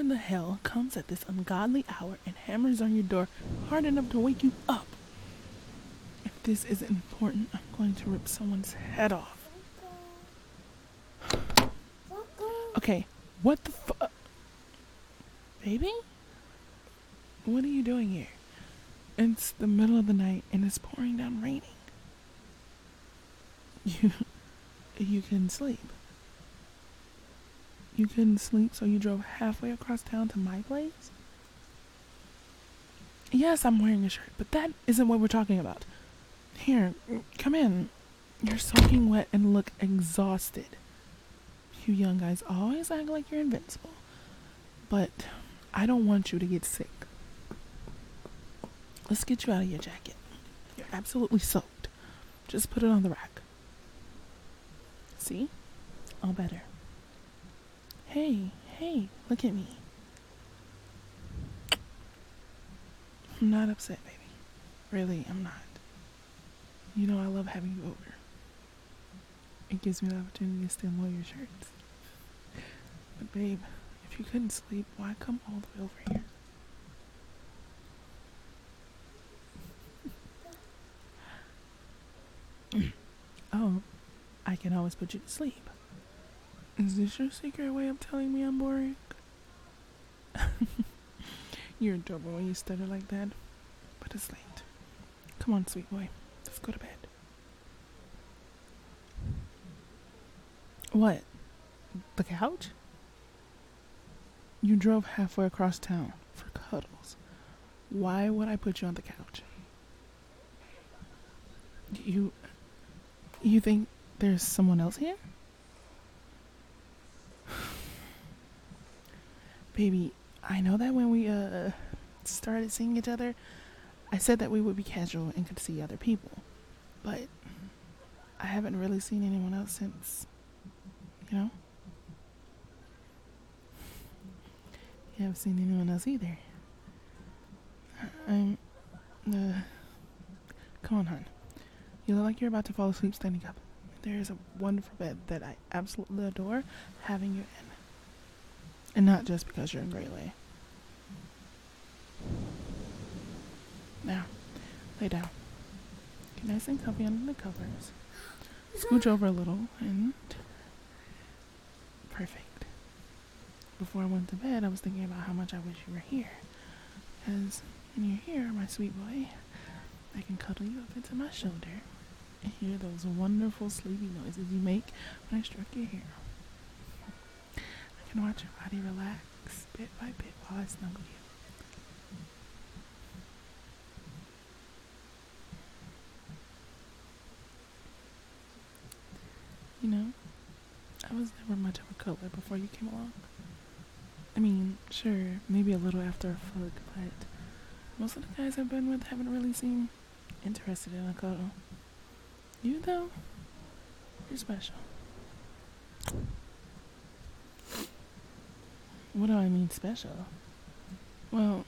in the hell comes at this ungodly hour and hammers on your door hard enough to wake you up? If this isn't important, I'm going to rip someone's head off. Okay, what the Baby? What are you doing here? It's the middle of the night and it's pouring down raining. You couldn't sleep. You couldn't sleep, so you drove halfway across town to my place? Yes, I'm wearing a shirt, but that isn't what we're talking about. Here, come in. You're soaking wet and look exhausted. You young guys always act like you're invincible. But I don't want you to get sick. Let's get you out of your jacket. You're absolutely soaked. Just put it on the rack. See? All better. Hey, look at me. I'm not upset, baby. Really, I'm not. You know I love having you over. It gives me the opportunity to steal more of your shirts. But babe, if you couldn't sleep, why come all the way over here? Oh, I can always put you to sleep. Is this your secret way of telling me I'm boring? You're adorable when you stutter like that. But it's late. Come on, sweet boy. Let's go to bed. What? The couch? You drove halfway across town for cuddles. Why would I put you on the couch? You think there's someone else here? Baby, I know that when we started seeing each other, I said that we would be casual and could see other people. But I haven't really seen anyone else since, you know? You haven't seen anyone else either. Come on, hon. You look like you're about to fall asleep standing up. There is a wonderful bed that I absolutely adore having you in. And not just because you're in Greyley. Now, lay down. Get nice and comfy under the covers. Scooch over a little and... Perfect. Before I went to bed, I was thinking about how much I wish you were here. Because when you're here, my sweet boy, I can cuddle you up into my shoulder and hear those wonderful sleepy noises you make when I stroke your hair. I can watch your body relax bit by bit while I snuggle you. You know, I was never much of a cuddler before you came along. I mean, sure, maybe a little after a fuck, but most of the guys I've been with haven't really seemed interested in a cuddle. You, though, you're special. What do I mean special? Well,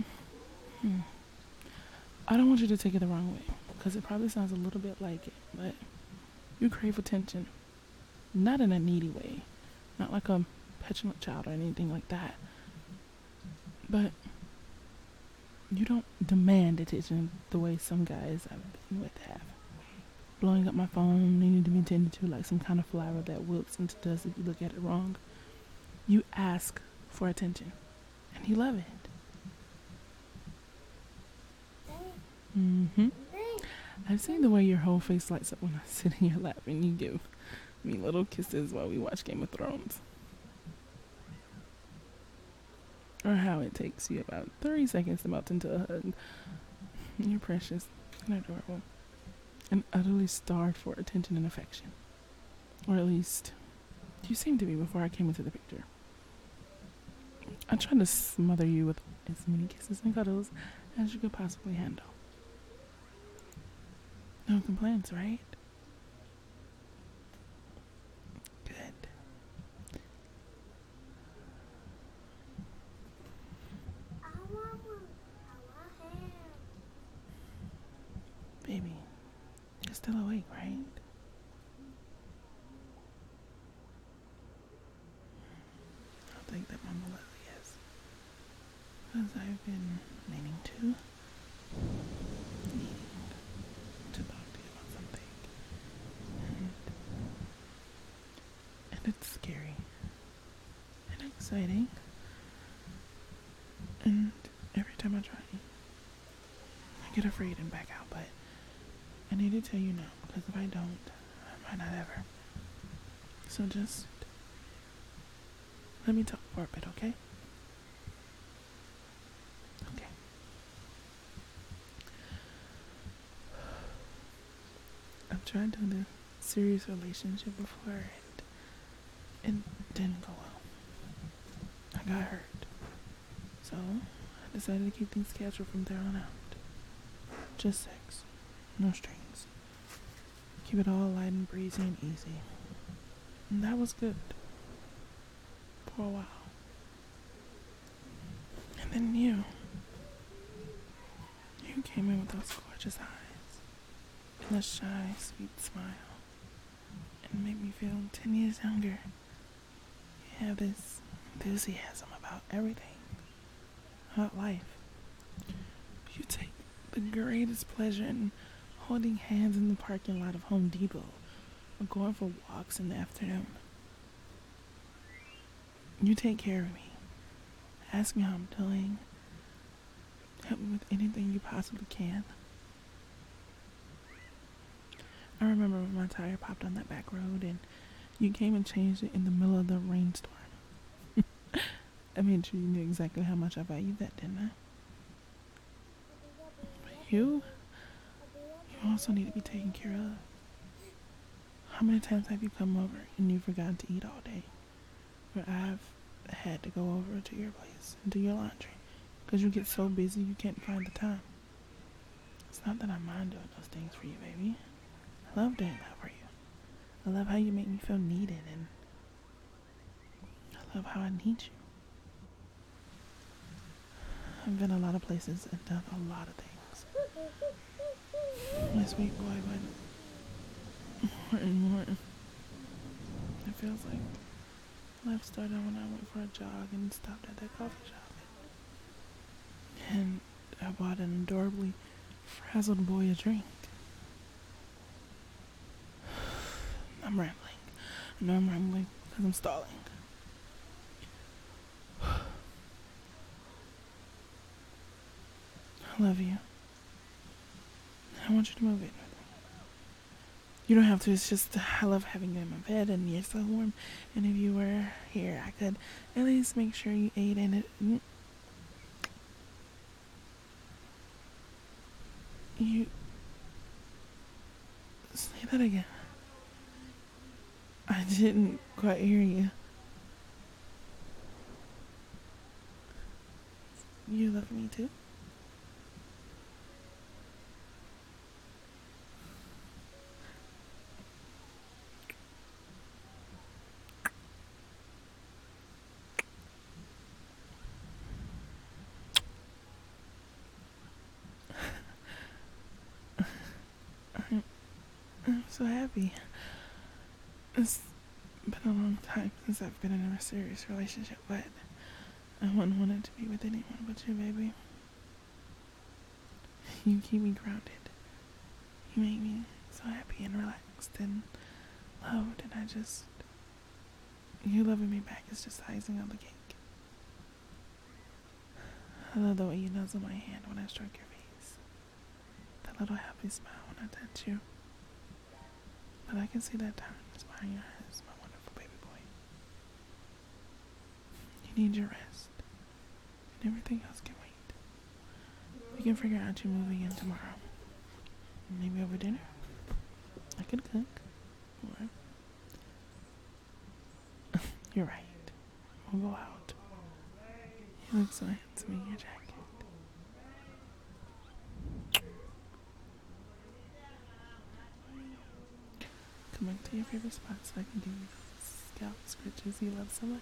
I don't want you to take it the wrong way, because it probably sounds a little bit like it, but you crave attention. Not in a needy way. Not like a petulant child or anything like that. But you don't demand attention the way some guys I've been with have. Blowing up my phone, needing to be tended to like some kind of flower that wilts and does if you look at it wrong. You ask for attention, and you love it. I've seen the way your whole face lights up when I sit in your lap and you give me little kisses while we watch Game of Thrones. Or how it takes you about 30 seconds to melt into a hug. You're precious and adorable. And utterly starved for attention and affection. Or at least, you seemed to be before I came into the picture. I tried to smother you with as many kisses and cuddles as you could possibly handle. No complaints, right? Good. Baby, you're still awake, right? I'll take that Mama Lily is. Because I've been meaning to, needing to talk to you about something. And, and it's scary and exciting. And every time I try, I get afraid and back out. But I need to tell you now, because if I don't, I might not ever. So just let me talk for a bit, okay? Okay. I've tried doing a serious relationship before and it didn't go well. I got hurt. So I decided to keep things casual from there on out. Just sex. No strings. Keep it all light and breezy and easy. And that was good. For a while. And then you came in with those gorgeous eyes and a shy, sweet smile, and made me feel 10 years younger. You have this enthusiasm about everything, about life. You take the greatest pleasure in holding hands in the parking lot of Home Depot or going for walks in the afternoon. You take care of me, ask me how I'm doing, help me with anything you possibly can. I remember when my tire popped on that back road and you came and changed it in the middle of the rainstorm. I made sure you knew exactly how much I valued that, didn't I? But you also need to be taken care of. How many times have you come over and you forgot to eat all day? Or I've had to go over to your place and do your laundry because you get so busy you can't find the time. It's not that I mind doing those things for you, baby. I love doing that for you. I love how you make me feel needed, and I love how I need you. I've been a lot of places and done a lot of things. My sweet boy, but more and more, it feels like life started when I went for a jog and stopped at that coffee shop. And I bought an adorably frazzled boy a drink. I'm rambling. I know I'm rambling because I'm stalling. I love you. I want you to move in with me. You don't have to, it's just I love having you in my bed and you're so warm. And if you were here, I could at least make sure you ate in it. You... Say that again. I didn't quite hear you. You love me too? I'm so happy. It's been a long time since I've been in a serious relationship, but I wouldn't want it to be with anyone but you, baby. You keep me grounded. You make me so happy and relaxed and loved, and you loving me back is just icing on the cake. I love the way you nuzzle my hand when I stroke your face. That little happy smile when I touch you. But I can see that darkness behind your eyes, my wonderful baby boy. You need your rest, and everything else can wait. We can figure out you moving in tomorrow. Maybe over dinner. I could cook. Or you're right. We'll go out. You look so handsome in your jacket. Come back to your favorite spot so I can give you those scalp scratches you love so much.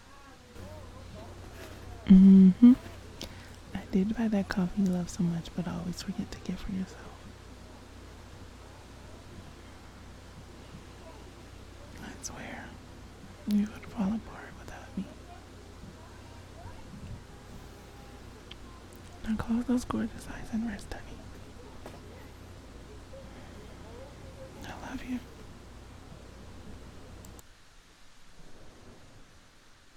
I did buy that coffee you love so much, but I always forget to get for yourself. I swear, you would fall apart without me. Now close those gorgeous eyes and rest, honey. I love you.